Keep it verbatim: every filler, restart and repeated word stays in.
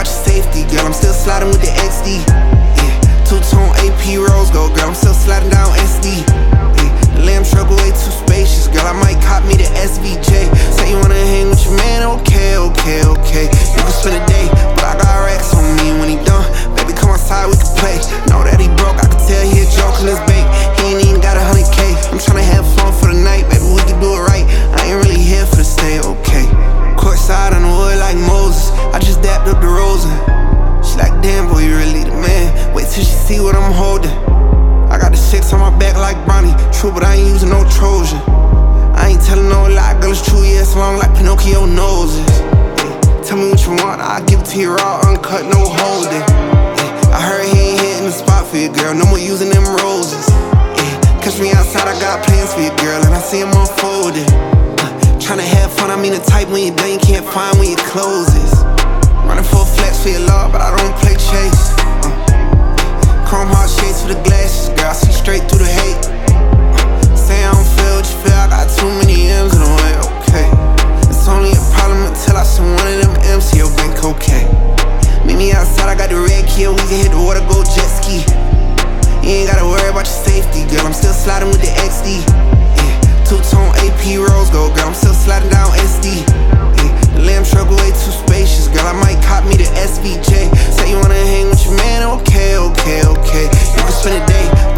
about your safety, girl. I'm still sliding with the X D. Yeah. Two-tone A P rose gold, girl. I'm still sliding down S D. Yeah. The lamb truck way too spacious, girl. I might cop me the S V J. Say you wanna hang with your man, okay, okay, okay. You can spend a day, but I got racks on me when he done. Baby, come outside, we can play. Know that he broke, I can tell he a joke in his bait. He ain't even got a hundred K. I'm tryna have fun for the night, baby, we can do it right. I ain't really here for the stay, okay. Courtside on the wood like Moses. I just dapped up the Rosen. She like, damn, boy, you really the man. Wait till she see what I'm holding. I got the six on my back like Bronny. True, but I ain't using no Trojan. I ain't telling no lie, girl, it's true, yeah, it's long like Pinocchio noses. Yeah. Tell me what you want, I'll give it to you raw, uncut, no holding. Yeah. I heard he ain't hitting the spot for you, girl, no more using them roses. Yeah. Catch me outside, I got plans for you, girl, and I see them unfolding. Uh, tryna have fun, I mean the type when you're done, you can't find when your closes. Running for a flex for your love, but I don't play chase. Uh, Chrome heart shades for the glasses, girl, I see straight through the hate. Uh, say I don't feel what you feel, I got too many M's in the way, okay. It's only a problem until I send one of them M's to your bank, okay. Meet me outside, I got the red key, we can hit the water, go jet ski. You ain't gotta worry about your safety, girl, I'm still sliding with the X D. Yeah. Two-tone A P rose gold, girl, I'm still sliding down S D. Yeah. The lamb truck way too spacious, girl, I might cop me the S V J. Say you wanna hang with your man, okay, okay, okay. You can spend a day,